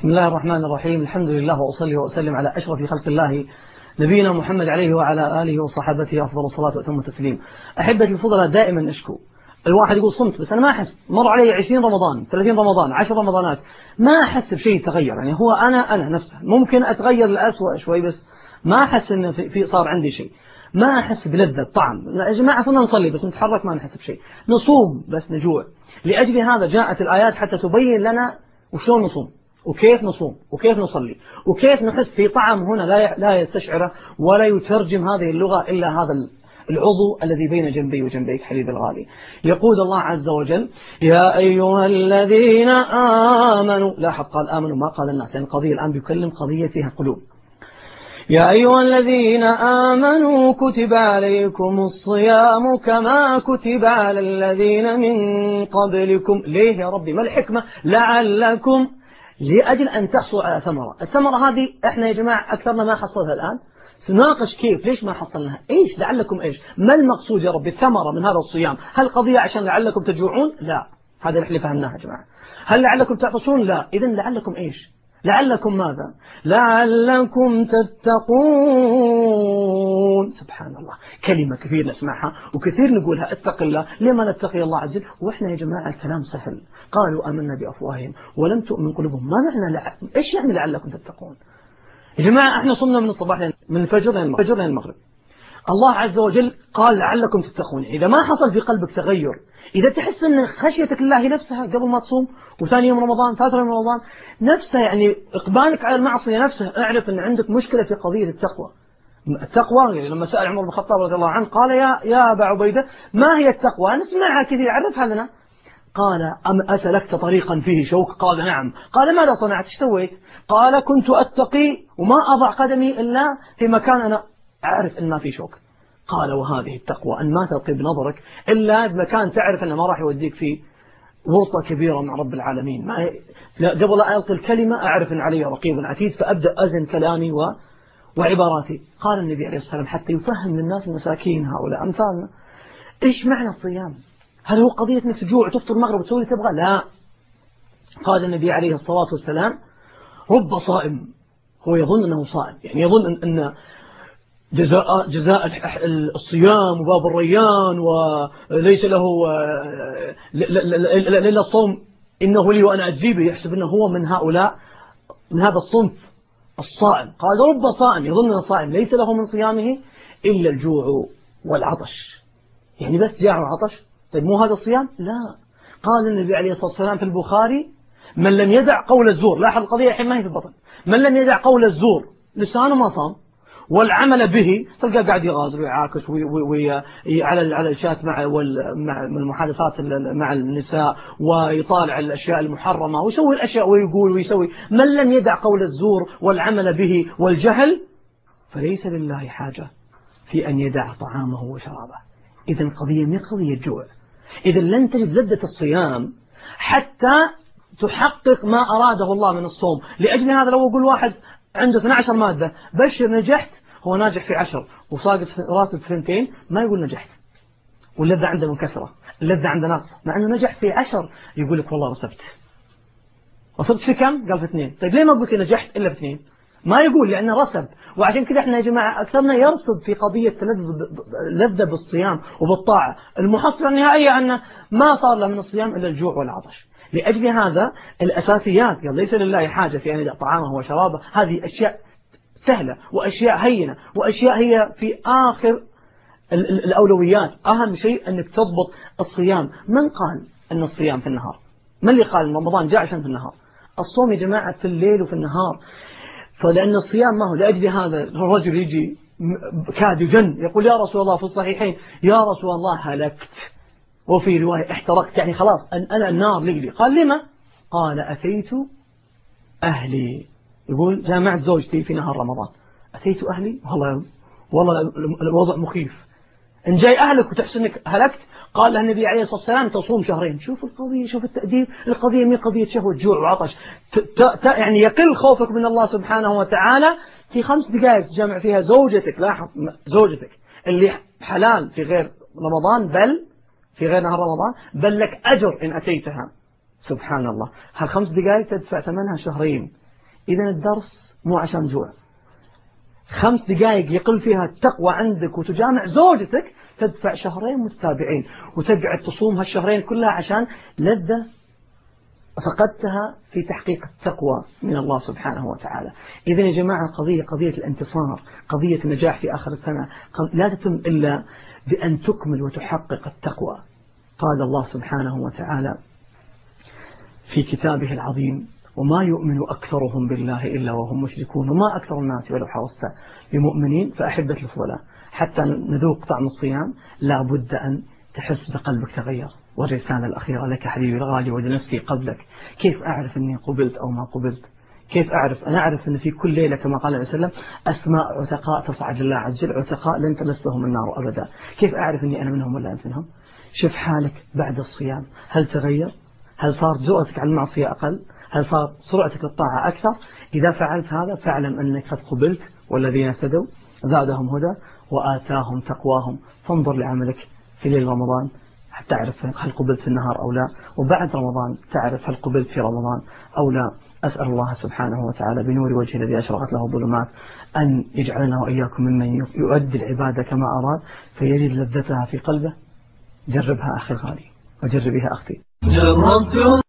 بسم الله الرحمن الرحيم. الحمد لله وأصلي وأسلم على أشرف خلق الله نبينا محمد عليه وعلى آله وصحابته أفضل الصلاة وأتم التسليم. أحبتي الفضلاء، دائما أشكو الواحد يقول صمت، بس أنا ما أحس. مر علي 20 رمضان 30 رمضان 10 رمضانات ما أحس بشيء تغير. يعني هو أنا نفسه ممكن أتغير للأسوأ شوي، بس ما أحس إن في صار عندي شيء. ما أحس بلذة طعم. يا جماعة صرنا نصلي بس نتحرك ما نحس بشيء، نصوم بس نجوع. لأجل هذا جاءت الآيات حتى تبين لنا وشلون نصوم وكيف نصوم وكيف نصلي وكيف نحس في طعم هنا لا يستشعره ولا يترجم هذه اللغة إلا هذا العضو الذي بين جنبي وجنبيك حبيب الغالي. يقول الله عز وجل: يا أيها الذين آمنوا. لاحظ قال آمنوا ما قال الناس، يعني القضية الآن بيكلم قضية فيها قلوب. يا أيها الذين آمنوا كتب عليكم الصيام كما كتب على الذين من قبلكم. ليه يا ربي؟ ما الحكمة؟ لعلكم، لأجل أن تحصلوا على ثمرة. الثمرة هذه احنا يا جماعة أكثرنا ما حصلها الآن. سناقش كيف، ليش ما حصلناها، ايش لعلكم، ايش ما المقصود يا ربي الثمرة من هذا الصيام؟ هل قضية عشان لعلكم تجوعون؟ لا، هذا اللي فهمناها يا جماعة. هل لعلكم تعطشون؟ لا. إذن لعلكم ايش؟ لعلكم ماذا؟ لعلكم تتقون. سبحان الله، كلمة كثير نسمعها وكثير نقولها اتق الله. لما نتقي الله عز وجل وإحنا يا جماعة الكلام سهل؟ قالوا آمنا بأفواههم ولم تؤمن قلوبهم. ما معنى إيش يعني لعلكم تتقون؟ يا جماعة احنا صمنا من الصباح من الفجر لين المغرب. الله عز وجل قال لعلكم تتقون. إذا ما حصل في قلبك تغير، إذا تحس أن خشيتك الله نفسها قبل ما تصوم وثاني يوم رمضان ثالث يوم رمضان نفسها، يعني إقبالك على المعصية نفسها، اعرف أن عندك مشكلة في قضية التقوى. التقوى يعني لما سأل عمر بن الخطاب رضي الله عنه قال يا أبا عبيدة ما هي التقوى؟ نسمعها كثير، عرفها لنا. قال أم أسلكت طريقا فيه شوك؟ قال نعم. قال ماذا صنعت؟ ايش سويت؟ قال كنت أتقي وما أضع قدمي إلا في مكان أنا أعرف أن ما في شوك. قال وهذه التقوى، أن ما تلقي بنظرك إلا بمكان تعرف أنه ما راح يوديك فيه ورطة كبيرة مع رب العالمين. قبل أن ألقي الكلمة أعرف أن علي رقيب عتيد، فأبدأ أزن كلامي وعباراتي. قال النبي عليه الصلاة والسلام حتى يفهم للناس المساكين هؤلاء أمثالنا إيش معنى الصيام. هل هو قضية أنك تجوع وتفطر المغرب وتسوي اللي تبغى؟ لا. قال النبي عليه الصلاة والسلام: رب صائم. هو يظن أنه صائم، يعني يظن أن جزاء الصيام وباب الريان وليس له إلا الصوم إنه لي وأنا أجزي به. يحسب أنه هو من هؤلاء، من هذا الصنف الصائم. قال رب صائم، يظن أنه صائم ليس له من صيامه إلا الجوع والعطش. يعني بس جاع وعطش؟ طيب مو هذا الصيام؟ لا. قال النبي عليه الصلاة والسلام في البخاري: من لم يدع قول الزور. لاحظ القضية الحين ما هي في البطن. من لم يدع قول الزور، لسانه ما صام، والعمل به، تلقى قاعد يغازل ويعاكس على الشات مع المحادثات مع النساء، ويطالع الأشياء المحرمة ويسوي الأشياء ويقول ويسوي. من لم يدع قول الزور والعمل به والجهل فليس لله حاجة في أن يدع طعامه وشرابه. إذن القضية مو قضية جوع. إذن لن تجد لذة الصيام حتى تحقق ما أراده الله من الصوم. لأجل هذا لو أقول واحد عنده 12 مادة بشر نجحت، هو ناجح في 10 وصاقط راسه في 2، ما يقول نجحت، واللذة عنده منكسرة، اللذة عنده ناقصة، مع أنه نجح في 10 يقول لك والله رسبت في كم؟ قال في 2. طيب ليه ما قلت نجحت إلا في 2؟ ما يقول لأنه رسب. وعشان كذا احنا يا جماعة أكثرنا يرصد في قضية اللذة بالصيام وبالطاعة. المحصلة النهائية أنه ما صار له من الصيام إلا الجوع والعطش. لأجل هذا الأساسيات قال ليس لله حاجة في أن يدع طعامه وشرابه. هذه أشياء سهلة وأشياء هينة وأشياء هي في آخر الأولويات. أهم شيء أنك تضبط الصيام. من قال أن الصيام في النهار؟ من اللي قال رمضان جاء عشان في النهار؟ الصوم يا جماعة في الليل وفي النهار. فلأن الصيام ما هو. لأجل هذا الرجل يجي كاد يجن يقول يا رسول الله في الصحيحين: يا رسول الله هلكت، وفي رواية احترقت، يعني خلاص أنا النار لي. قال لما؟ قال أتيت أهلي. يقول جامعت زوجتي في نهار رمضان. أتيت أهلي؟ والله الوضع مخيف. إن جاي أهلك وتحسنك هلكت. قال النبي عليه الصلاة والسلام: تصوم شهرين. شوف القضية، شوف التأديب. القضية مي قضية شهوة جوع وعطش. يعني يقل خوفك من الله سبحانه وتعالى في 5 دقائق تجمع فيها زوجتك. لاحظ، زوجتك اللي حلال في غير رمضان، بل في غير نهار رمضان، بل لك أجر إن أتيتها. سبحان الله، هال5 دقائق تدفع ثمنها شهرين. إذا الدرس مو عشان جوع. 5 دقائق يقل فيها التقوى عندك وتجامع زوجتك تدفع 2 شهر متتابعين، وتقعد تصوم هالشهرين كلها عشان لذة فقدتها في تحقيق التقوى من الله سبحانه وتعالى. إذا يا جماعة قضية الانتصار، قضية النجاح في آخر السنة لا تتم إلا بأن تكمل وتحقق التقوى. قال الله سبحانه وتعالى في كتابه العظيم: وما يؤمن أكثرهم بالله إلا وهم مشركون وما أكثر الناس ولو حرصت بمؤمنين. فأحبة الفضلاء، حتى نذوق طعم الصيام لا بد أن تحس بقلبك تغير. والرسالة الأخيرة لك حبيبي الغالي ولنفسي قبلك: كيف أعرف أني قبلت أو ما قبلت؟ كيف أعرف؟ أنا أعرف أن في كل ليلة كما قال النبي صلى الله عليه وسلم أسماء عتقاء تصعد الله عز وجل، عتقاء لن تمسهم النار أبدا. كيف أعرف أني أنا منهم ولا أنت منهم؟ شوف حالك بعد الصيام، هل تغير؟ هل صار جرأتك على المعصية أقل؟ هل صار سرعتك للطاعة أكثر؟ إذا فعلت هذا فاعلم أنك قد قبلت. والذين اهتدوا زادهم هدى وآتاهم تقواهم. فانظر لعملك في ليل رمضان حتى تعرف هل قبلت في النهار أو لا، وبعد رمضان تعرف هل قبلت في رمضان أو لا. أسأل الله سبحانه وتعالى بنور وجهه الذي أشرقت له الظلمات أن يجعلنا وإياكم ممن يؤدي العبادة كما أراد فيجد لذتها في قلبه. جربها أخي الغالي وجربيها أختي.